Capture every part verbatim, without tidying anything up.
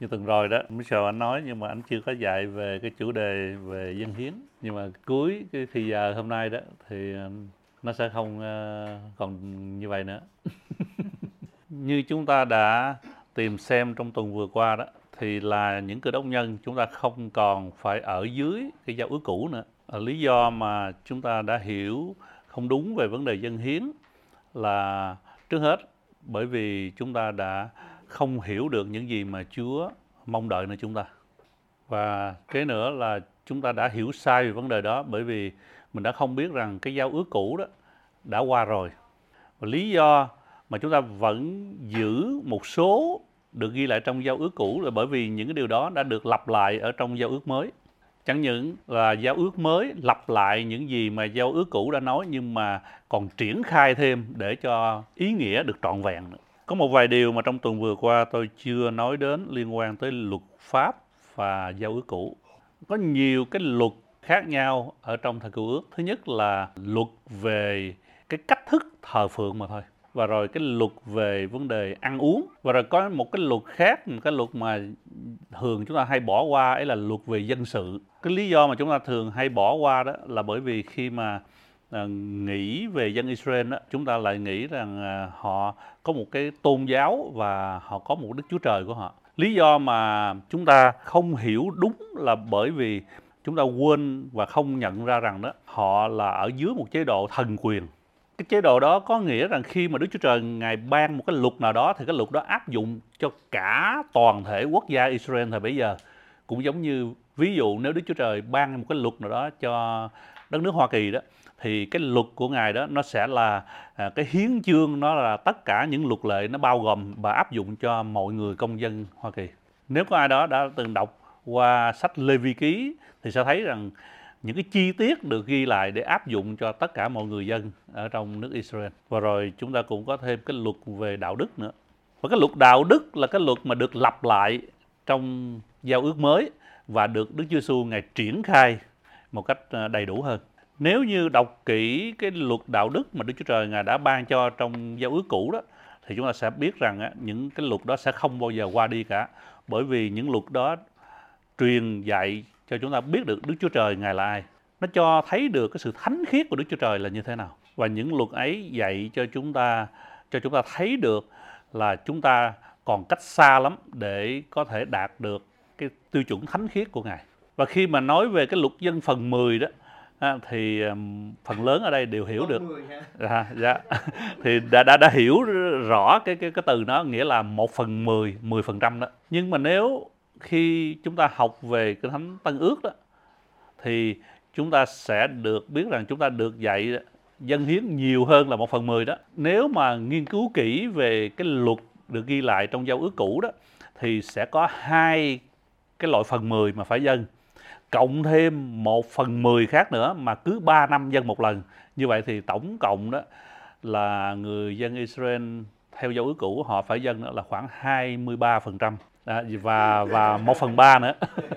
Như tuần rồi đó, Michelle anh nói nhưng mà anh chưa có dạy về cái chủ đề về dân hiến. Nhưng mà cuối cái thì giờ hôm nay đó thì ờ, nó sẽ không ờ, còn như vậy nữa. Như chúng ta đã tìm xem trong tuần vừa qua đó, thì là những Cơ Đốc nhân chúng ta không còn phải ở dưới cái giao ước cũ nữa. Ờ, Lý do mà chúng ta đã hiểu không đúng về vấn đề dân hiến là trước hết bởi vì chúng ta đã không hiểu được những gì mà Chúa mong đợi nơi chúng ta. Và cái nữa là chúng ta đã hiểu sai về vấn đề đó bởi vì mình đã không biết rằng cái giao ước cũ đó đã qua rồi. Và lý do mà chúng ta vẫn giữ một số được ghi lại trong giao ước cũ là bởi vì những cái điều đó đã được lặp lại ở trong giao ước mới. Chẳng những là giao ước mới lặp lại những gì mà giao ước cũ đã nói, nhưng mà còn triển khai thêm để cho ý nghĩa được trọn vẹn nữa. Có một vài điều mà trong tuần vừa qua tôi chưa nói đến liên quan tới luật pháp và giao ước cũ. Có nhiều cái luật khác nhau ở trong thời cựu ước. Thứ nhất là luật về cái cách thức thờ phượng mà thôi. Và rồi cái luật về vấn đề ăn uống. Và rồi có một cái luật khác, một cái luật mà thường chúng ta hay bỏ qua, ấy là luật về dân sự. Cái lý do mà chúng ta thường hay bỏ qua đó là bởi vì khi mà à, nghĩ về dân Israel đó, chúng ta lại nghĩ rằng à, họ có một cái tôn giáo và họ có một Đức Chúa Trời của họ. Lý do mà chúng ta không hiểu đúng là bởi vì chúng ta quên và không nhận ra rằng đó họ là ở dưới một chế độ thần quyền. Cái chế độ đó có nghĩa rằng khi mà Đức Chúa Trời Ngài ban một cái luật nào đó thì cái luật đó áp dụng cho cả toàn thể quốc gia Israel thời bấy giờ. Cũng giống như ví dụ nếu Đức Chúa Trời ban một cái luật nào đó cho đất nước Hoa Kỳ đó, thì cái luật của Ngài đó nó sẽ là à, cái hiến chương, nó là tất cả những luật lệ nó bao gồm và áp dụng cho mọi người công dân Hoa Kỳ. Nếu có ai đó đã từng đọc qua sách Lê Vi Ký thì sẽ thấy rằng những cái chi tiết được ghi lại để áp dụng cho tất cả mọi người dân ở trong nước Israel. Và rồi chúng ta cũng có thêm cái luật về đạo đức nữa. Và cái luật đạo đức là cái luật mà được lặp lại trong giao ước mới và được Đức Chúa Giêsu Ngài triển khai một cách đầy đủ hơn. Nếu như đọc kỹ cái luật đạo đức mà Đức Chúa Trời Ngài đã ban cho trong giao ước cũ đó, thì chúng ta sẽ biết rằng á, những cái luật đó sẽ không bao giờ qua đi cả. Bởi vì những luật đó truyền dạy cho chúng ta biết được Đức Chúa Trời Ngài là ai. Nó cho thấy được cái sự thánh khiết của Đức Chúa Trời là như thế nào. Và những luật ấy dạy cho chúng ta cho chúng ta thấy được là chúng ta còn cách xa lắm để có thể đạt được cái tiêu chuẩn thánh khiết của Ngài. Và khi mà nói về cái luật dân phần mười đó, À, thì um, phần lớn ở đây đều hiểu được. À, dạ. Thì đã, đã đã hiểu rõ cái cái cái từ nó nghĩa là một phần mười, mười phần trăm đó. Nhưng mà nếu khi chúng ta học về Kinh Thánh Tân Ước đó, thì chúng ta sẽ được biết rằng chúng ta được dạy dân hiến nhiều hơn là một phần mười đó. Nếu mà nghiên cứu kỹ về cái luật được ghi lại trong giao ước cũ đó, thì sẽ có hai cái loại phần mười mà phải dâng, cộng thêm một phần mười khác nữa mà cứ ba năm dâng một lần. Như vậy thì tổng cộng đó là người dân Israel theo giao ước cũ họ phải dâng nữa là khoảng hai mươi ba phần trăm và và một phần ba nữa.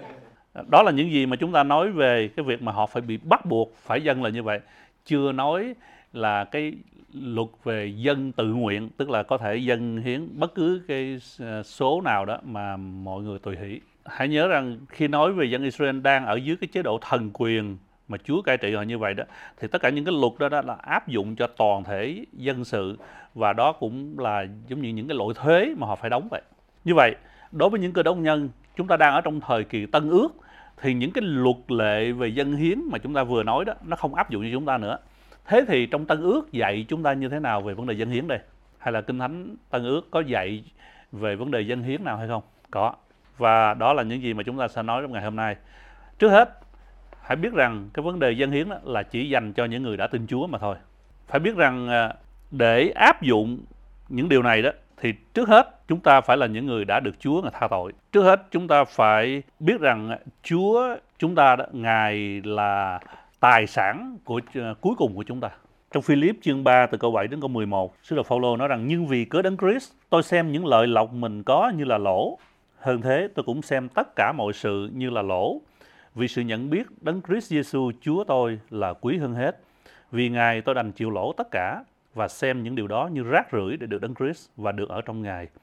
Đó là những gì mà chúng ta nói về cái việc mà họ phải bị bắt buộc phải dâng là như vậy. Chưa nói là cái luật về dân tự nguyện, tức là có thể dâng hiến bất cứ cái số nào đó mà mọi người tùy hỷ. Hãy nhớ rằng khi nói về dân Israel đang ở dưới cái chế độ thần quyền mà Chúa cai trị họ như vậy đó, thì tất cả những cái luật đó, đó là áp dụng cho toàn thể dân sự, và đó cũng là giống như những cái loại thuế mà họ phải đóng vậy. Như vậy, đối với những Cơ Đốc nhân, chúng ta đang ở trong thời kỳ Tân Ước, thì những cái luật lệ về dân hiến mà chúng ta vừa nói đó, nó không áp dụng cho chúng ta nữa. Thế thì trong Tân Ước dạy chúng ta như thế nào về vấn đề dân hiến đây? Hay là Kinh Thánh Tân Ước có dạy về vấn đề dân hiến nào hay không? Có. Và đó là những gì mà chúng ta sẽ nói trong ngày hôm nay. Trước hết, hãy biết rằng cái vấn đề dân hiến đó là chỉ dành cho những người đã tin Chúa mà thôi. Phải biết rằng để áp dụng những điều này đó, thì trước hết chúng ta phải là những người đã được Chúa Ngài tha tội. Trước hết chúng ta phải biết rằng Chúa chúng ta đó, Ngài là tài sản của cuối cùng của chúng ta. Trong Philip chương ba từ câu bảy đến câu mười một, sứ đồ Phaolô nói rằng: nhưng vì cớ Đấng Christ, tôi xem những lợi lộc mình có như là lỗ. Hơn thế, tôi cũng xem tất cả mọi sự như là lỗ, vì sự nhận biết Đấng Christ Giêsu Chúa tôi là quý hơn hết. Vì Ngài tôi đành chịu lỗ tất cả và xem những điều đó như rác rưởi để được Đấng Christ và được ở trong Ngài.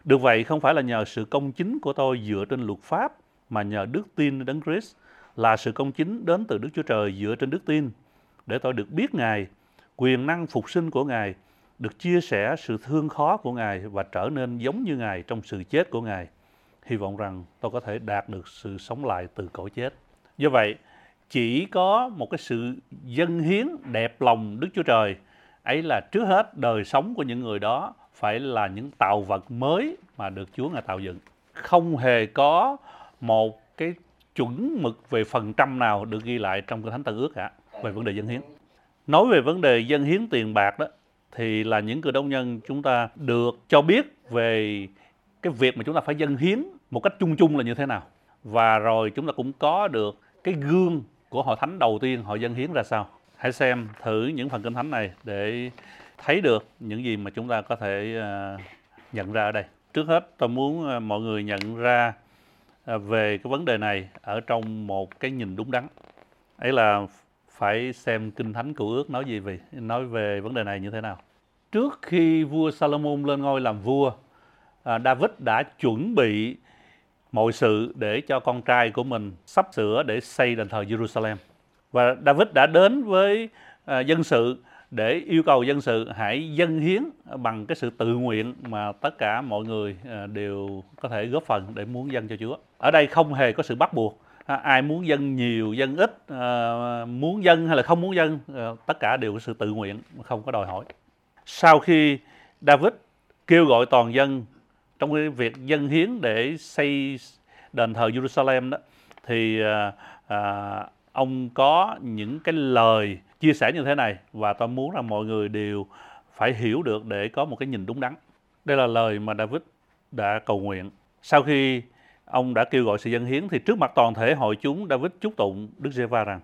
Được vậy không phải là nhờ sự công chính của tôi dựa trên luật pháp, mà nhờ đức tin Đấng Christ, là sự công chính đến từ Đức Chúa Trời dựa trên đức tin, để tôi được biết Ngài, quyền năng phục sinh của Ngài, được chia sẻ sự thương khó của Ngài và trở nên giống như Ngài trong sự chết của Ngài. Hy vọng rằng tôi có thể đạt được sự sống lại từ cõi chết. Do vậy, chỉ có một cái sự dâng hiến đẹp lòng Đức Chúa Trời, ấy là trước hết đời sống của những người đó phải là những tạo vật mới mà được Chúa Ngài tạo dựng. Không hề có một cái chuẩn mực về phần trăm nào được ghi lại trong Kinh Thánh Tân Ước cả về vấn đề dâng hiến. Nói về vấn đề dâng hiến tiền bạc đó, thì là những Cơ Đốc nhân chúng ta được cho biết về cái việc mà chúng ta phải dâng hiến một cách chung chung là như thế nào. Và rồi chúng ta cũng có được cái gương của hội thánh đầu tiên họ dâng hiến ra sao. Hãy xem thử những phần Kinh Thánh này để thấy được những gì mà chúng ta có thể uh, nhận ra ở đây. Trước hết tôi muốn uh, mọi người nhận ra uh, về cái vấn đề này ở trong một cái nhìn đúng đắn. Ấy là phải xem Kinh Thánh Cựu Ước nói gì về nói về vấn đề này như thế nào. Trước khi vua Salomon lên ngôi làm vua, à, David đã chuẩn bị mọi sự để cho con trai của mình sắp sửa để xây đền thờ Jerusalem. Và David đã đến với à, dân sự để yêu cầu dân sự hãy dâng hiến bằng cái sự tự nguyện mà tất cả mọi người à, đều có thể góp phần để muốn dâng cho Chúa. Ở đây không hề có sự bắt buộc. À, ai muốn dâng nhiều, dâng ít, à, muốn dâng hay là không muốn dâng, à, tất cả đều có sự tự nguyện, không có đòi hỏi. Sau khi David kêu gọi toàn dân trong cái việc dâng hiến để xây đền thờ Jerusalem đó, thì à, à, ông có những cái lời chia sẻ như thế này, và tôi muốn rằng mọi người đều phải hiểu được để có một cái nhìn đúng đắn. Đây là lời mà David đã cầu nguyện. Sau khi ông đã kêu gọi sự dâng hiến thì trước mặt toàn thể hội chúng, David chúc tụng Đức Giê-hô-va rằng: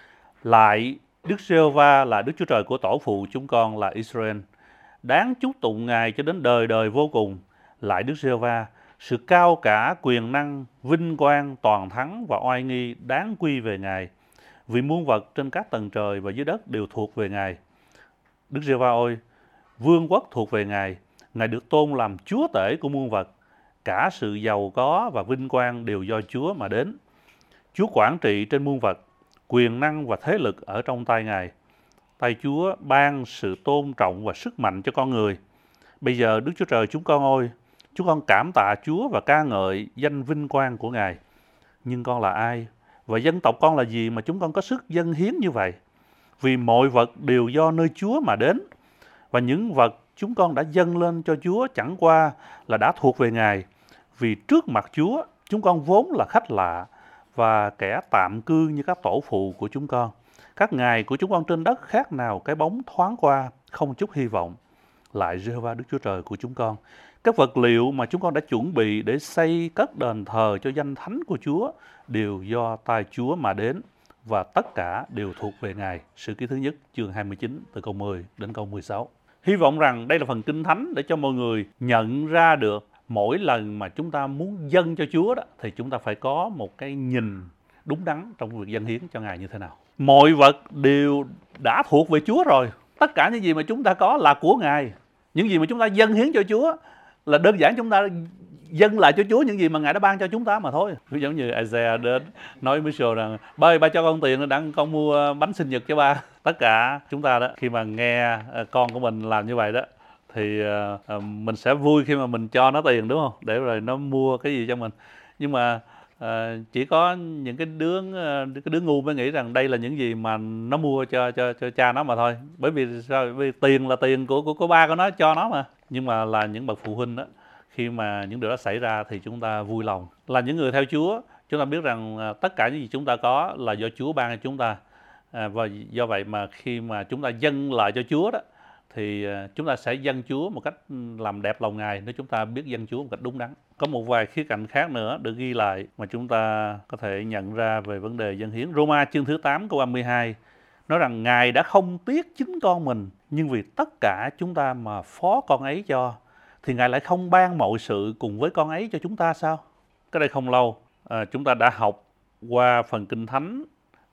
Lại Đức Giê-hô-va là Đức Chúa Trời của tổ phụ chúng con là Israel, đáng chúc tụng Ngài cho đến đời đời vô cùng. Lại Đức Giê-hô-va, sự cao cả, quyền năng, vinh quang, toàn thắng và oai nghi đáng quy về Ngài, vì muôn vật trên các tầng trời và dưới đất đều thuộc về Ngài. Đức Giê-hô-va ơi, vương quốc thuộc về Ngài, Ngài được tôn làm Chúa tể của muôn vật. Cả sự giàu có và vinh quang đều do Chúa mà đến. Chúa quản trị trên muôn vật, quyền năng và thế lực ở trong tay Ngài. Tay Chúa ban sự tôn trọng và sức mạnh cho con người. Bây giờ Đức Chúa Trời chúng con ơi, chúng con cảm tạ Chúa và ca ngợi danh vinh quang của Ngài. Nhưng con là ai? Và dân tộc con là gì mà chúng con có sức dâng hiến như vậy? Vì mọi vật đều do nơi Chúa mà đến. Và những vật chúng con đã dâng lên cho Chúa chẳng qua là đã thuộc về Ngài. Vì trước mặt Chúa, chúng con vốn là khách lạ và kẻ tạm cư như các tổ phụ của chúng con. Các ngày của chúng con trên đất khác nào cái bóng thoáng qua, không chút hy vọng. Lại Giê-hô-va Đức Chúa Trời của chúng con, các vật liệu mà chúng con đã chuẩn bị để xây cất đền thờ cho danh thánh của Chúa đều do tay Chúa mà đến, và tất cả đều thuộc về Ngài. Sử Ký thứ nhất chương hai mươi chín từ câu mười đến câu mười sáu. Hy vọng rằng đây là phần Kinh Thánh để cho mọi người nhận ra được mỗi lần mà chúng ta muốn dâng cho Chúa đó, thì chúng ta phải có một cái nhìn đúng đắn trong việc dâng hiến cho Ngài như thế nào. Mọi vật đều đã thuộc về Chúa rồi. Tất cả những gì mà chúng ta có là của Ngài. Những gì mà chúng ta dâng hiến cho Chúa là đơn giản chúng ta dâng lại cho Chúa những gì mà Ngài đã ban cho chúng ta mà thôi. Ví giống như Isaiah đến nói với Michelle rằng: Ba ơi, ba cho con tiền để con mua bánh sinh nhật cho ba. Tất cả chúng ta đó, khi mà nghe con của mình làm như vậy đó, thì uh, mình sẽ vui khi mà mình cho nó tiền, đúng không? Để rồi nó mua cái gì cho mình. Nhưng mà uh, chỉ có những cái đứa uh, cái đứa ngu mới nghĩ rằng đây là những gì mà nó mua cho cho cho cha nó mà thôi. Bởi vì sao? Bởi vì tiền là tiền của của, của ba của nó cho nó mà. Nhưng mà là những bậc phụ huynh đó, khi mà những điều đó xảy ra thì chúng ta vui lòng. Là những người theo Chúa, chúng ta biết rằng uh, tất cả những gì chúng ta có là do Chúa ban cho chúng ta. À, và do vậy mà khi mà chúng ta dâng lại cho Chúa đó, thì chúng ta sẽ dâng Chúa một cách làm đẹp lòng Ngài nếu chúng ta biết dâng Chúa một cách đúng đắn. Có một vài khía cạnh khác nữa được ghi lại mà chúng ta có thể nhận ra về vấn đề dâng hiến. Roma chương thứ tám câu ba mươi hai nói rằng Ngài đã không tiếc chính con mình, nhưng vì tất cả chúng ta mà phó con ấy cho, thì Ngài lại không ban mọi sự cùng với con ấy cho chúng ta sao? Cái đây không lâu à, chúng ta đã học qua phần Kinh Thánh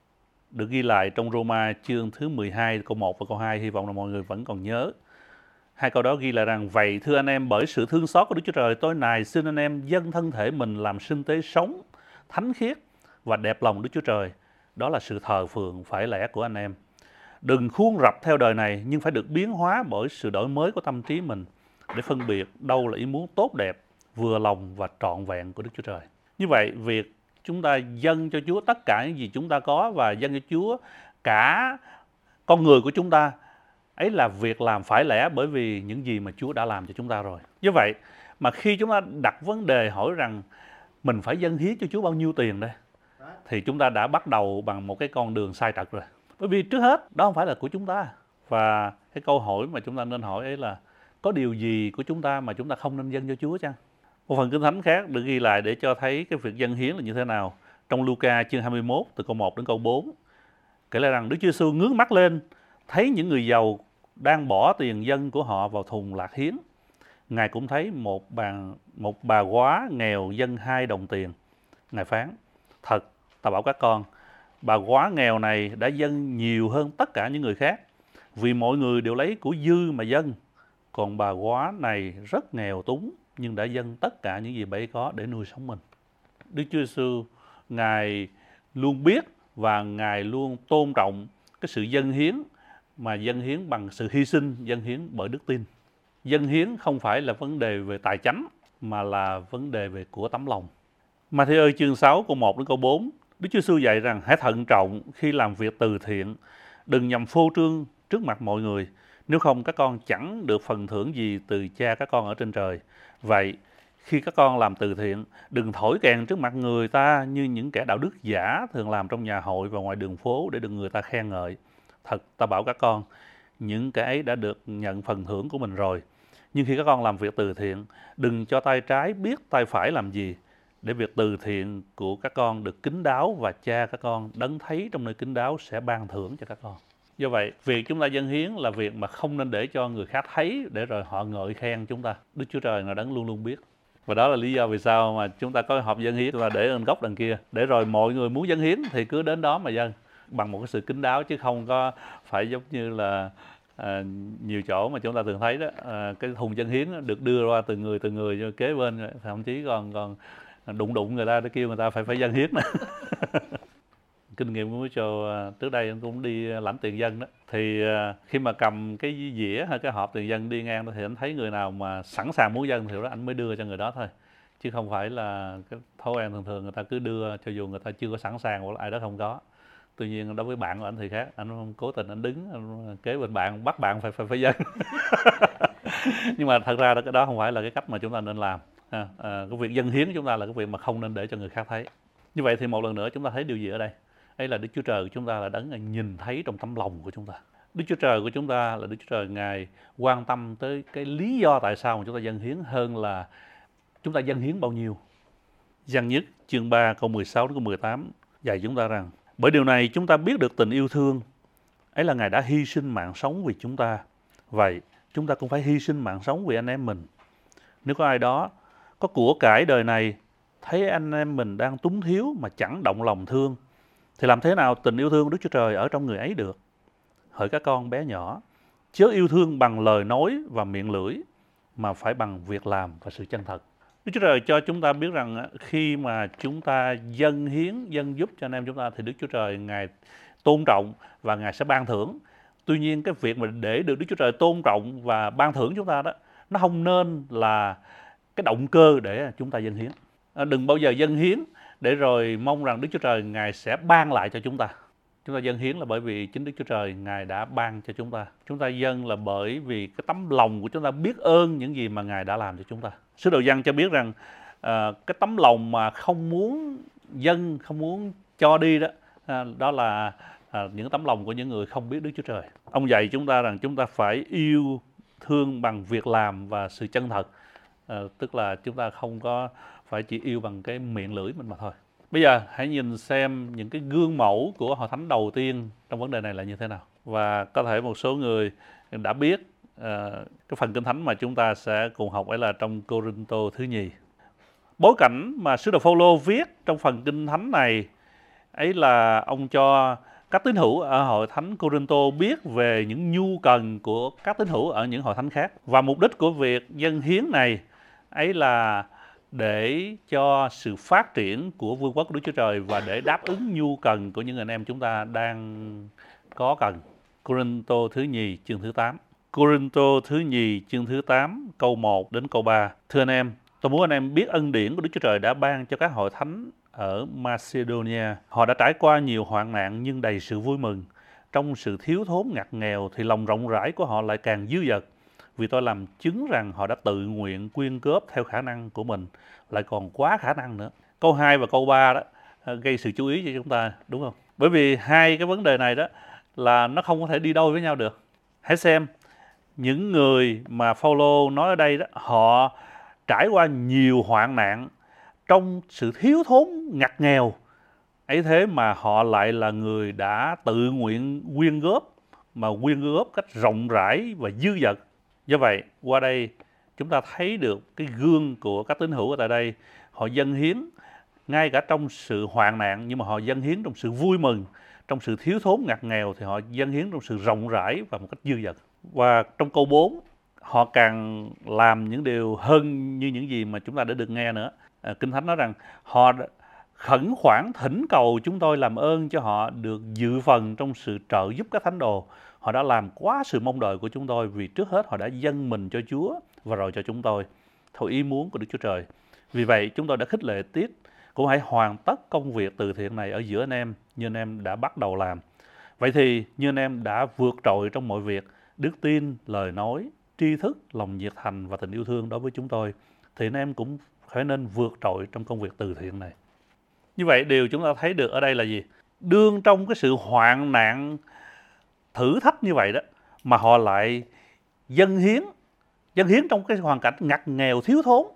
được ghi lại trong Roma chương thứ mười hai câu một và câu hai, hy vọng là mọi người vẫn còn nhớ. Hai câu đó ghi lại rằng: vậy thưa anh em, bởi sự thương xót của Đức Chúa Trời, tôi nài xin anh em dâng thân thể mình làm sinh tế sống, thánh khiết và đẹp lòng Đức Chúa Trời. Đó là sự thờ phượng phải lẽ của anh em. Đừng khuôn rập theo đời này, nhưng phải được biến hóa bởi sự đổi mới của tâm trí mình, để phân biệt đâu là ý muốn tốt đẹp, vừa lòng và trọn vẹn của Đức Chúa Trời. Như vậy, việc chúng ta dâng cho Chúa tất cả những gì chúng ta có và dâng cho Chúa cả con người của chúng ta, ấy là việc làm phải lẽ bởi vì những gì mà Chúa đã làm cho chúng ta rồi. Như vậy mà khi chúng ta đặt vấn đề hỏi rằng mình phải dâng hiến cho Chúa bao nhiêu tiền đây, thì chúng ta đã bắt đầu bằng một cái con đường sai trật rồi. Bởi vì trước hết đó không phải là của chúng ta. Và cái câu hỏi mà chúng ta nên hỏi ấy là: có điều gì của chúng ta mà chúng ta không nên dâng cho Chúa chăng? Một phần Kinh Thánh khác được ghi lại để cho thấy cái việc dâng hiến là như thế nào. Trong Luca chương hai mươi mốt từ câu một đến câu bốn, kể lại rằng Đức Chúa Giêsu ngước mắt lên, thấy những người giàu đang bỏ tiền dâng của họ vào thùng lạc hiến. Ngài cũng thấy một bà, một bà góa nghèo dâng hai đồng tiền. Ngài phán: thật, ta bảo các con, bà góa nghèo này đã dâng nhiều hơn tất cả những người khác, vì mọi người đều lấy của dư mà dâng. Còn bà góa này rất nghèo túng, nhưng đã dâng tất cả những gì bà ấy có để nuôi sống mình. Đức Chúa Giêsu, Ngài luôn biết và Ngài luôn tôn trọng cái sự dâng hiến, mà dâng hiến bằng sự hy sinh, dâng hiến bởi đức tin. Dâng hiến không phải là vấn đề về tài chánh, mà là vấn đề về của tấm lòng. Ma-thi-ơ chương sáu câu một đến câu bốn, Đức Chúa Giêsu dạy rằng: hãy thận trọng khi làm việc từ thiện, đừng nhằm phô trương trước mặt mọi người, nếu không các con chẳng được phần thưởng gì từ Cha các con ở trên trời. Vậy khi các con làm từ thiện, đừng thổi kèn trước mặt người ta như những kẻ đạo đức giả thường làm trong nhà hội và ngoài đường phố để được người ta khen ngợi. Thật, ta bảo các con, những kẻ ấy đã được nhận phần thưởng của mình rồi. Nhưng khi các con làm việc từ thiện, đừng cho tay trái biết tay phải làm gì, để việc từ thiện của các con được kín đáo, và Cha các con đấng thấy trong nơi kín đáo sẽ ban thưởng cho các con. Do vậy, việc chúng ta dâng hiến là việc mà không nên để cho người khác thấy, để rồi họ ngợi khen chúng ta. Đức Chúa Trời là đấng luôn luôn biết. Và đó là lý do vì sao mà chúng ta có hộp dâng hiến, chúng ta để ở góc đằng kia, để rồi mọi người muốn dâng hiến thì cứ đến đó mà dâng, bằng một cái sự kín đáo, chứ không có phải giống như là à, nhiều chỗ mà chúng ta thường thấy đó, à, cái thùng dâng hiến được đưa ra từ người từ người cho kế bên, thậm chí còn còn đụng đụng người ta để kêu người ta phải phải dâng hiến nữa. Kinh nghiệm của Mitchell trước đây anh cũng đi lãnh tiền dân đó, thì khi mà cầm cái dĩa hay cái hộp tiền dân đi ngang thì anh thấy người nào mà sẵn sàng muốn dân thì đó anh mới đưa cho người đó thôi, chứ không phải là cái thói quen thường thường người ta cứ đưa cho dù người ta chưa có sẵn sàng hoặc là ai đó không có. Tuy nhiên đối với bạn của anh thì khác, anh cố tình anh đứng anh kế bên bạn bắt bạn phải phải phải dân. Nhưng mà thật ra đó, cái đó không phải là cái cách mà chúng ta nên làm. À, à, cái việc dâng hiến của chúng ta là cái việc mà không nên để cho người khác thấy. Như vậy thì một lần nữa chúng ta thấy điều gì ở đây? Ấy là Đức Chúa Trời của chúng ta là đấng nhìn thấy trong tấm lòng của chúng ta. Đức Chúa Trời của chúng ta là Đức Chúa Trời, Ngài quan tâm tới cái lý do tại sao mà chúng ta dâng hiến hơn là chúng ta dâng hiến bao nhiêu. Giăng nhất chương ba câu mười sáu đến câu mười tám dạy chúng ta rằng: bởi điều này chúng ta biết được tình yêu thương, ấy là Ngài đã hy sinh mạng sống vì chúng ta. Vậy chúng ta cũng phải hy sinh mạng sống vì anh em mình. Nếu có ai đó có của cải đời này, thấy anh em mình đang túng thiếu mà chẳng động lòng thương, thì làm thế nào tình yêu thương của Đức Chúa Trời ở trong người ấy được? Hỡi các con bé nhỏ, chớ yêu thương bằng lời nói và miệng lưỡi, mà phải bằng việc làm và sự chân thật. Đức Chúa Trời cho chúng ta biết rằng khi mà chúng ta dâng hiến, dâng giúp cho anh em chúng ta, thì Đức Chúa Trời Ngài tôn trọng và Ngài sẽ ban thưởng. Tuy nhiên cái việc mà để được Đức Chúa Trời tôn trọng và ban thưởng chúng ta đó, nó không nên là cái động cơ để chúng ta dâng hiến. À, đừng bao giờ dâng hiến để rồi mong rằng Đức Chúa Trời Ngài sẽ ban lại cho chúng ta. Chúng ta dâng hiến là bởi vì chính Đức Chúa Trời Ngài đã ban cho chúng ta. Chúng ta dâng là bởi vì cái tấm lòng của chúng ta biết ơn những gì mà Ngài đã làm cho chúng ta. Sứ đồ Giăng cho biết rằng à, cái tấm lòng mà không muốn dâng, không muốn cho đi đó, à, đó là à, những tấm lòng của những người không biết Đức Chúa Trời. Ông dạy chúng ta rằng chúng ta phải yêu thương bằng việc làm và sự chân thật. À, tức là chúng ta không có phải chỉ yêu bằng cái miệng lưỡi mình mà thôi. Bây giờ hãy nhìn xem những cái gương mẫu của hội thánh đầu tiên trong vấn đề này là như thế nào. Và có thể một số người đã biết uh, cái phần Kinh Thánh mà chúng ta sẽ cùng học ấy là trong Cô-rinh-tô thứ nhì. Bối cảnh mà sứ đồ Phao-lô viết trong phần Kinh Thánh này ấy là ông cho các tín hữu ở hội thánh Cô-rinh-tô biết về những nhu cần của các tín hữu ở những hội thánh khác. Và mục đích của việc dâng hiến này ấy là để cho sự phát triển của vương quốc của Đức Chúa Trời và để đáp ứng nhu cần của những anh em chúng ta đang có cần. Cô-rinh-tô thứ nhì chương thứ tám. Cô-rinh-tô thứ nhì chương thứ tám câu một đến câu ba. Thưa anh em, tôi muốn anh em biết ân điển của Đức Chúa Trời đã ban cho các hội thánh ở Macedonia. Họ đã trải qua nhiều hoạn nạn nhưng đầy sự vui mừng. Trong sự thiếu thốn ngặt nghèo thì lòng rộng rãi của họ lại càng dư dật. Vì tôi làm chứng rằng họ đã tự nguyện quyên góp theo khả năng của mình, lại còn quá khả năng nữa. Câu hai và câu ba đó gây sự chú ý cho chúng ta, đúng không? Bởi vì hai cái vấn đề này đó là nó không có thể đi đôi với nhau được. Hãy xem, những người mà Phao-lô nói ở đây đó, họ trải qua nhiều hoạn nạn trong sự thiếu thốn ngặt nghèo. Ấy thế mà họ lại là người đã tự nguyện quyên góp, mà quyên góp cách rộng rãi và dư dật. Do vậy, qua đây chúng ta thấy được cái gương của các tín hữu ở tại đây. Họ dâng hiến ngay cả trong sự hoạn nạn, nhưng mà họ dâng hiến trong sự vui mừng. Trong sự thiếu thốn ngặt nghèo thì họ dâng hiến trong sự rộng rãi và một cách dư dật. Và trong câu bốn, họ càng làm những điều hơn như những gì mà chúng ta đã được nghe nữa. À, Kinh Thánh nói rằng họ khẩn khoản thỉnh cầu chúng tôi làm ơn cho họ được dự phần trong sự trợ giúp các thánh đồ. Họ đã làm quá sự mong đợi của chúng tôi, vì trước hết họ đã dâng mình cho Chúa và rồi cho chúng tôi theo ý muốn của Đức Chúa Trời. Vì vậy chúng tôi đã khích lệ tiếp, cũng hãy hoàn tất công việc từ thiện này ở giữa anh em như anh em đã bắt đầu làm. Vậy thì như anh em đã vượt trội trong mọi việc, đức tin, lời nói, tri thức, lòng nhiệt thành và tình yêu thương đối với chúng tôi, thì anh em cũng phải nên vượt trội trong công việc từ thiện này. Như vậy điều chúng ta thấy được ở đây là gì? Đương trong cái sự hoạn nạn, thử thách như vậy đó, mà họ lại dâng hiến, dâng hiến trong cái hoàn cảnh ngặt nghèo thiếu thốn.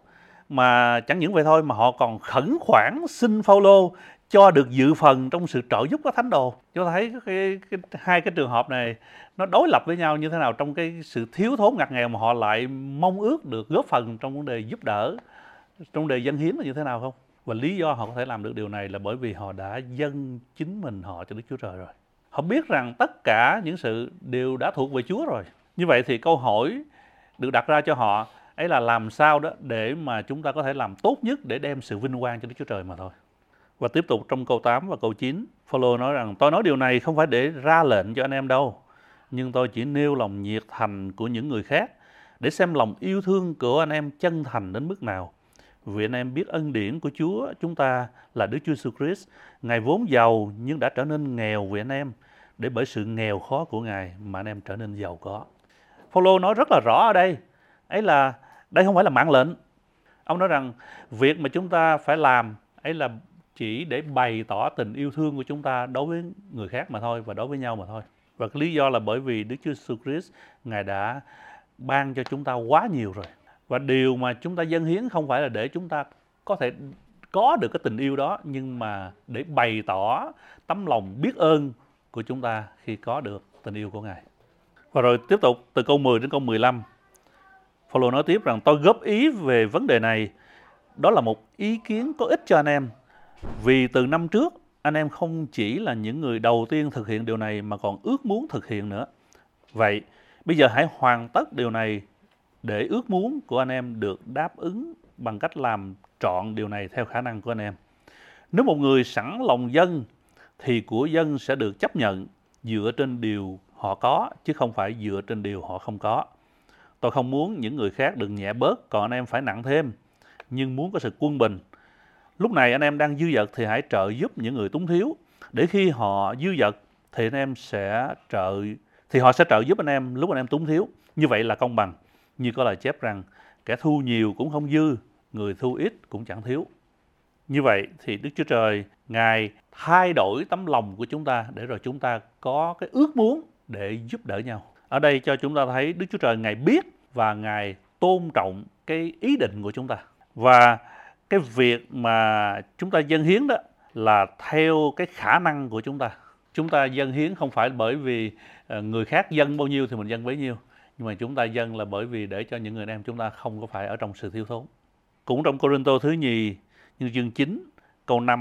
Mà chẳng những vậy thôi, mà họ còn khẩn khoản xin Phao-lô cho được dự phần trong sự trợ giúp các thánh đồ. Chúng ta thấy cái, cái, cái, hai cái trường hợp này nó đối lập với nhau như thế nào. Trong cái sự thiếu thốn ngặt nghèo mà họ lại mong ước được góp phần trong vấn đề giúp đỡ, trong vấn đề dâng hiến là như thế nào không? Và lý do họ có thể làm được điều này là bởi vì họ đã dâng chính mình họ cho Đức Chúa Trời rồi. Họ biết rằng tất cả những sự đều đã thuộc về Chúa rồi. Như vậy thì câu hỏi được đặt ra cho họ ấy là làm sao đó để mà chúng ta có thể làm tốt nhất để đem sự vinh quang cho Đức Chúa Trời mà thôi. Và tiếp tục trong câu tám và câu chín, Phao-lô nói rằng tôi nói điều này không phải để ra lệnh cho anh em đâu, nhưng tôi chỉ nêu lòng nhiệt thành của những người khác để xem lòng yêu thương của anh em chân thành đến mức nào. Vì anh em biết ân điển của Chúa chúng ta là Đức Chúa Jesus Christ. Ngài vốn giàu nhưng đã trở nên nghèo vì anh em, để bởi sự nghèo khó của Ngài mà anh em trở nên giàu có. Phao-lô nói rất là rõ ở đây, ấy là đây không phải là mạng lệnh. Ông nói rằng việc mà chúng ta phải làm ấy là chỉ để bày tỏ tình yêu thương của chúng ta đối với người khác mà thôi, và đối với nhau mà thôi. Và cái lý do là bởi vì Đức Chúa Jesus Christ, Ngài đã ban cho chúng ta quá nhiều rồi. Và điều mà chúng ta dâng hiến không phải là để chúng ta có thể có được cái tình yêu đó, nhưng mà để bày tỏ tấm lòng biết ơn của chúng ta khi có được tình yêu của Ngài. Và rồi tiếp tục từ câu mười đến câu mười lăm, Phao-lô nói tiếp rằng tôi góp ý về vấn đề này, đó là một ý kiến có ích cho anh em. Vì từ năm trước, anh em không chỉ là những người đầu tiên thực hiện điều này mà còn ước muốn thực hiện nữa. Vậy, bây giờ hãy hoàn tất điều này để ước muốn của anh em được đáp ứng bằng cách làm trọn điều này theo khả năng của anh em. Nếu một người sẵn lòng dâng, thì của dân sẽ được chấp nhận dựa trên điều họ có, chứ không phải dựa trên điều họ không có. Tôi không muốn những người khác được nhẹ bớt, còn anh em phải nặng thêm, nhưng muốn có sự quân bình. Lúc này anh em đang dư dật thì hãy trợ giúp những người túng thiếu, để khi họ dư dật thì anh em sẽ trợ thì họ sẽ trợ giúp anh em lúc anh em túng thiếu. Như vậy là công bằng. Như có lời chép rằng kẻ thu nhiều cũng không dư, người thu ít cũng chẳng thiếu. Như vậy thì Đức Chúa Trời, Ngài thay đổi tấm lòng của chúng ta để rồi chúng ta có cái ước muốn để giúp đỡ nhau. Ở đây cho chúng ta thấy Đức Chúa Trời Ngài biết và Ngài tôn trọng cái ý định của chúng ta. Và cái việc mà chúng ta dâng hiến đó là theo cái khả năng của chúng ta. Chúng ta dâng hiến không phải bởi vì người khác dâng bao nhiêu thì mình dâng bấy nhiêu, nhưng mà chúng ta dâng là bởi vì để cho những người anh em chúng ta không có phải ở trong sự thiếu thốn. Cũng trong Cô-rinh-tô thứ nhì, như chương chín, câu năm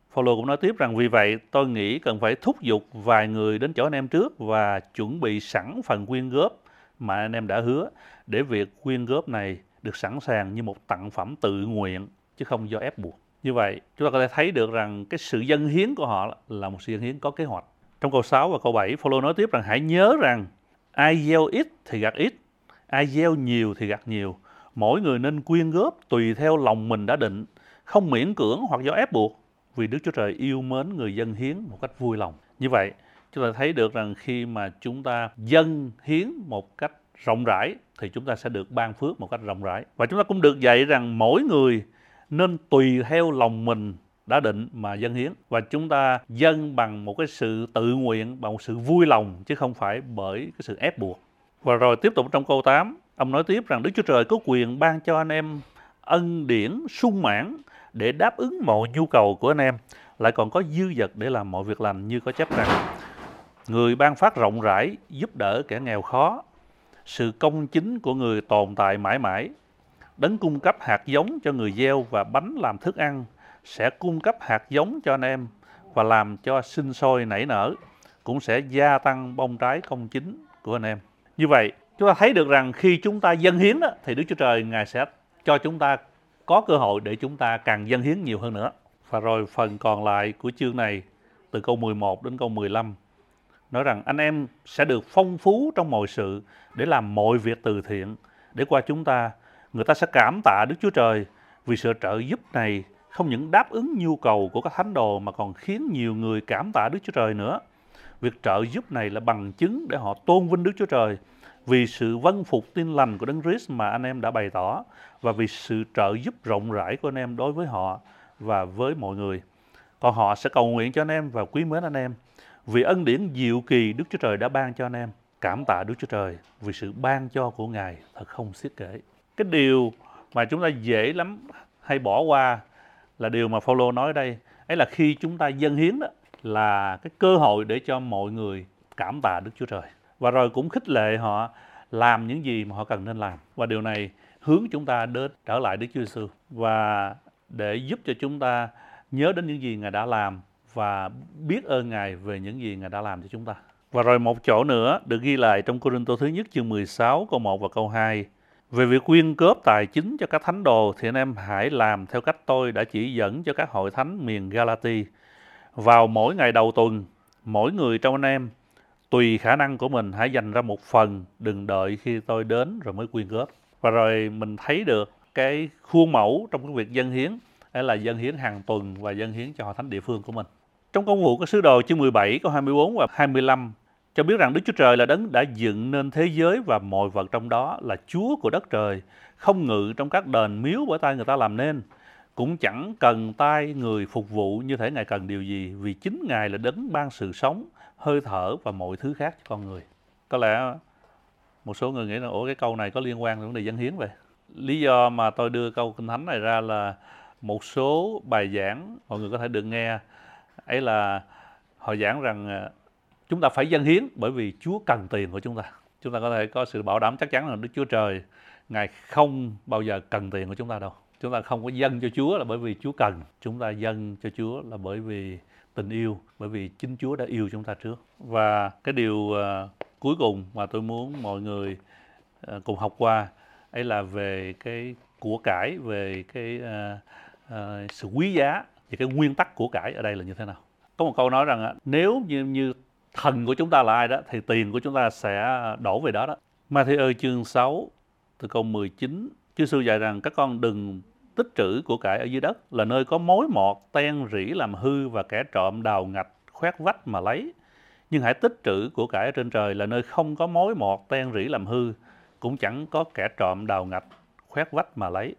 Phaolô cũng nói tiếp rằng vì vậy tôi nghĩ cần phải thúc giục vài người đến chỗ anh em trước và chuẩn bị sẵn phần quyên góp mà anh em đã hứa, để việc quyên góp này được sẵn sàng như một tặng phẩm tự nguyện chứ không do ép buộc. Như vậy chúng ta có thể thấy được rằng cái sự dâng hiến của họ là một sự dâng hiến có kế hoạch. Trong câu sáu và câu bảy, Phaolô nói tiếp rằng hãy nhớ rằng ai gieo ít thì gặt ít, ai gieo nhiều thì gặt nhiều. Mỗi người nên quyên góp tùy theo lòng mình đã định, không miễn cưỡng hoặc do ép buộc, vì Đức Chúa Trời yêu mến người dâng hiến một cách vui lòng. Như vậy, chúng ta thấy được rằng khi mà chúng ta dâng hiến một cách rộng rãi thì chúng ta sẽ được ban phước một cách rộng rãi. Và chúng ta cũng được dạy rằng mỗi người nên tùy theo lòng mình đã định mà dâng hiến, và chúng ta dâng bằng một cái sự tự nguyện, bằng một sự vui lòng chứ không phải bởi cái sự ép buộc. Và rồi tiếp tục trong câu tám, ông nói tiếp rằng Đức Chúa Trời có quyền ban cho anh em ân điển sung mãn để đáp ứng mọi nhu cầu của anh em, lại còn có dư dật để làm mọi việc lành, như có chép rằng người ban phát rộng rãi giúp đỡ kẻ nghèo khó. Sự công chính của người tồn tại mãi mãi. Đấng cung cấp hạt giống cho người gieo và bánh làm thức ăn sẽ cung cấp hạt giống cho anh em và làm cho sinh sôi nảy nở, cũng sẽ gia tăng bông trái công chính của anh em. Như vậy, chúng ta thấy được rằng khi chúng ta dâng hiến đó, thì Đức Chúa Trời Ngài sẽ cho chúng ta có cơ hội để chúng ta càng dâng hiến nhiều hơn nữa. Và rồi phần còn lại của chương này, từ câu mười một đến câu mười lăm, nói rằng anh em sẽ được phong phú trong mọi sự để làm mọi việc từ thiện, để qua chúng ta, người ta sẽ cảm tạ Đức Chúa Trời vì sự trợ giúp này không những đáp ứng nhu cầu của các thánh đồ mà còn khiến nhiều người cảm tạ Đức Chúa Trời nữa. Việc trợ giúp này là bằng chứng để họ tôn vinh Đức Chúa Trời vì sự vâng phục tin lành của Đấng Christ mà anh em đã bày tỏ, và vì sự trợ giúp rộng rãi của anh em đối với họ và với mọi người. Còn họ sẽ cầu nguyện cho anh em và quý mến anh em vì ân điển diệu kỳ Đức Chúa Trời đã ban cho anh em. Cảm tạ Đức Chúa Trời vì sự ban cho của Ngài thật không xiết kể. Cái điều mà chúng ta dễ lắm hay bỏ qua là điều mà Phaolô nói ở đây, ấy là khi chúng ta dâng hiến đó là cái cơ hội để cho mọi người cảm tạ Đức Chúa Trời, và rồi cũng khích lệ họ làm những gì mà họ cần nên làm. Và điều này hướng chúng ta đến trở lại Đức Chúa Giêsu, và để giúp cho chúng ta nhớ đến những gì Ngài đã làm và biết ơn Ngài về những gì Ngài đã làm cho chúng ta. Và rồi một chỗ nữa được ghi lại trong Cô-rinh-tô thứ nhất chương mười sáu câu một và câu hai. Về việc quyên góp tài chính cho các thánh đồ thì anh em hãy làm theo cách tôi đã chỉ dẫn cho các hội thánh miền Galati. Vào mỗi ngày đầu tuần, mỗi người trong anh em tùy khả năng của mình hãy dành ra một phần, đừng đợi khi tôi đến rồi mới quyên góp. Và rồi mình thấy được cái khuôn mẫu trong cái việc dâng hiến, đó là dâng hiến hàng tuần và dâng hiến cho hội thánh địa phương của mình. Trong công vụ của sứ đồ chương mười bảy câu hai mươi bốn và hai mươi lăm cho biết rằng Đức Chúa Trời là Đấng đã dựng nên thế giới và mọi vật trong đó, là Chúa của đất trời, không ngự trong các đền miếu bởi tay người ta làm nên, cũng chẳng cần tay người phục vụ như thể Ngài cần điều gì, vì chính Ngài là Đấng ban sự sống, hơi thở và mọi thứ khác cho con người. Có lẽ một số người nghĩ là ủa cái câu này có liên quan đến vấn đề dâng hiến vậy. Lý do mà tôi đưa câu Kinh Thánh này ra là một số bài giảng mọi người có thể được nghe, ấy là họ giảng rằng chúng ta phải dâng hiến bởi vì Chúa cần tiền của chúng ta. Chúng ta có thể có sự bảo đảm chắc chắn là Đức Chúa Trời Ngài không bao giờ cần tiền của chúng ta đâu. Chúng ta không có dâng cho Chúa là bởi vì Chúa cần. Chúng ta dâng cho Chúa là bởi vì tình yêu, bởi vì chính Chúa đã yêu chúng ta trước. Và cái điều uh, cuối cùng mà tôi muốn mọi người uh, cùng học qua ấy là về cái của cải, về cái uh, uh, sự quý giá, về cái nguyên tắc của cải ở đây là như thế nào. Có một câu nói rằng uh, nếu như, như thần của chúng ta là ai đó thì tiền của chúng ta sẽ đổ về đó đó. Ma-thi-ơ chương sáu từ câu mười chín, Chúa Giêsu dạy rằng các con đừng tích trữ của cải ở dưới đất, là nơi có mối mọt ten rỉ làm hư và kẻ trộm đào ngạch khoét vách mà lấy. Nhưng hãy tích trữ của cải ở trên trời, là nơi không có mối mọt ten rỉ làm hư, cũng chẳng có kẻ trộm đào ngạch khoét vách mà lấy.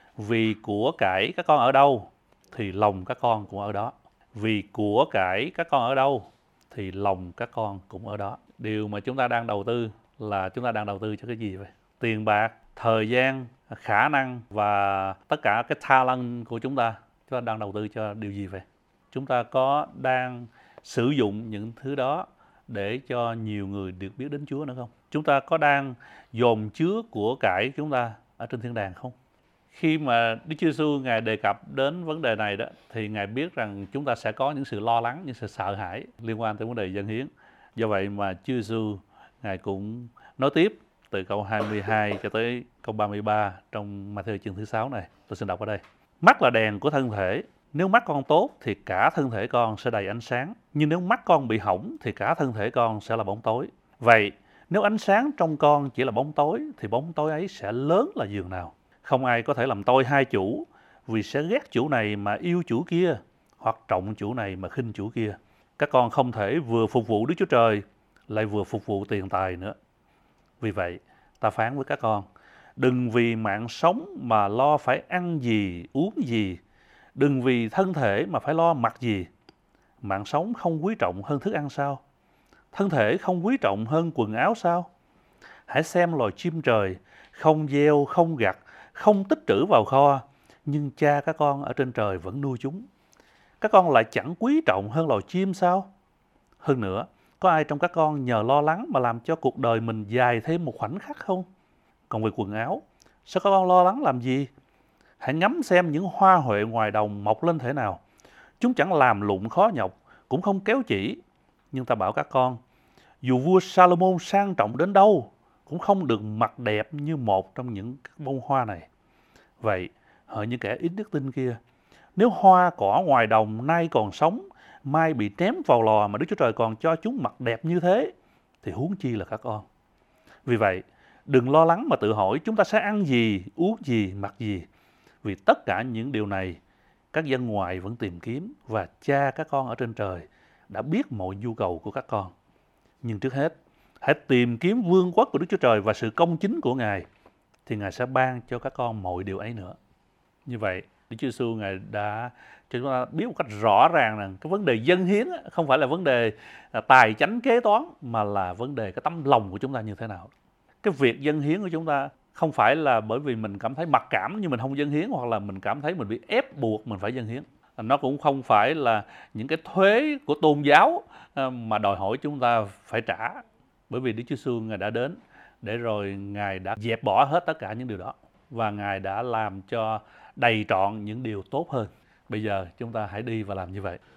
Vì của cải các con ở đâu thì lòng các con cũng ở đó. Vì của cải các con ở đâu thì lòng các con cũng ở đó. Điều mà chúng ta đang đầu tư là chúng ta đang đầu tư cho cái gì vậy? Tiền bạc, thời gian, khả năng và tất cả cái talent của chúng ta, chúng ta đang đầu tư cho điều gì vậy? Chúng ta có đang sử dụng những thứ đó để cho nhiều người được biết đến Chúa nữa không? Chúng ta có đang dồn chứa của cải chúng ta ở trên thiên đàng không? Khi mà Đức Chúa Giêsu Ngài đề cập đến vấn đề này đó, thì Ngài biết rằng chúng ta sẽ có những sự lo lắng, những sự sợ hãi liên quan tới vấn đề dâng hiến. Do vậy mà Chúa Giêsu Ngài cũng nói tiếp từ câu hai mươi hai cho tới câu ba mươi ba trong Ma-thi-ơ chương thứ sáu này. Tôi xin đọc ở đây. Mắt là đèn của thân thể. Nếu mắt con tốt thì cả thân thể con sẽ đầy ánh sáng. Nhưng nếu mắt con bị hỏng thì cả thân thể con sẽ là bóng tối. Vậy nếu ánh sáng trong con chỉ là bóng tối thì bóng tối ấy sẽ lớn là giường nào? Không ai có thể làm tôi hai chủ, vì sẽ ghét chủ này mà yêu chủ kia, hoặc trọng chủ này mà khinh chủ kia. Các con không thể vừa phục vụ Đức Chúa Trời lại vừa phục vụ tiền tài nữa. Vì vậy, ta phán với các con, đừng vì mạng sống mà lo phải ăn gì, uống gì. Đừng vì thân thể mà phải lo mặc gì. Mạng sống không quý trọng hơn thức ăn sao? Thân thể không quý trọng hơn quần áo sao? Hãy xem loài chim trời, không gieo, không gặt, không tích trữ vào kho, nhưng cha các con ở trên trời vẫn nuôi chúng. Các con lại chẳng quý trọng hơn loài chim sao? Hơn nữa, có ai trong các con nhờ lo lắng mà làm cho cuộc đời mình dài thêm một khoảnh khắc không? Còn về quần áo, sao các con lo lắng làm gì? Hãy ngắm xem những hoa huệ ngoài đồng mọc lên thế nào. Chúng chẳng làm lụng khó nhọc, cũng không kéo chỉ. Nhưng ta bảo các con, dù vua Salomon sang trọng đến đâu, cũng không được mặc đẹp như một trong những bông hoa này. Vậy, hỡi những kẻ ít đức tin kia, nếu hoa cỏ ngoài đồng nay còn sống, mai bị ném vào lò mà Đức Chúa Trời còn cho chúng mặc đẹp như thế, thì huống chi là các con. Vì vậy, đừng lo lắng mà tự hỏi chúng ta sẽ ăn gì, uống gì, mặc gì. Vì tất cả những điều này, các dân ngoài vẫn tìm kiếm, và cha các con ở trên trời đã biết mọi nhu cầu của các con. Nhưng trước hết, hãy tìm kiếm vương quốc của Đức Chúa Trời và sự công chính của Ngài, thì Ngài sẽ ban cho các con mọi điều ấy nữa. Như vậy, Đức Chúa Giêsu Ngài đã cho chúng ta biết một cách rõ ràng rằng cái vấn đề dâng hiến không phải là vấn đề tài chánh kế toán, mà là vấn đề cái tấm lòng của chúng ta như thế nào. Cái việc dâng hiến của chúng ta không phải là bởi vì mình cảm thấy mặc cảm nhưng mình không dâng hiến, hoặc là mình cảm thấy mình bị ép buộc mình phải dâng hiến. Nó cũng không phải là những cái thuế của tôn giáo mà đòi hỏi chúng ta phải trả, bởi vì Đức Chúa Giêsu Ngài đã đến để rồi Ngài đã dẹp bỏ hết tất cả những điều đó, và Ngài đã làm cho đầy trọn những điều tốt hơn. Bây giờ chúng ta hãy đi và làm như vậy.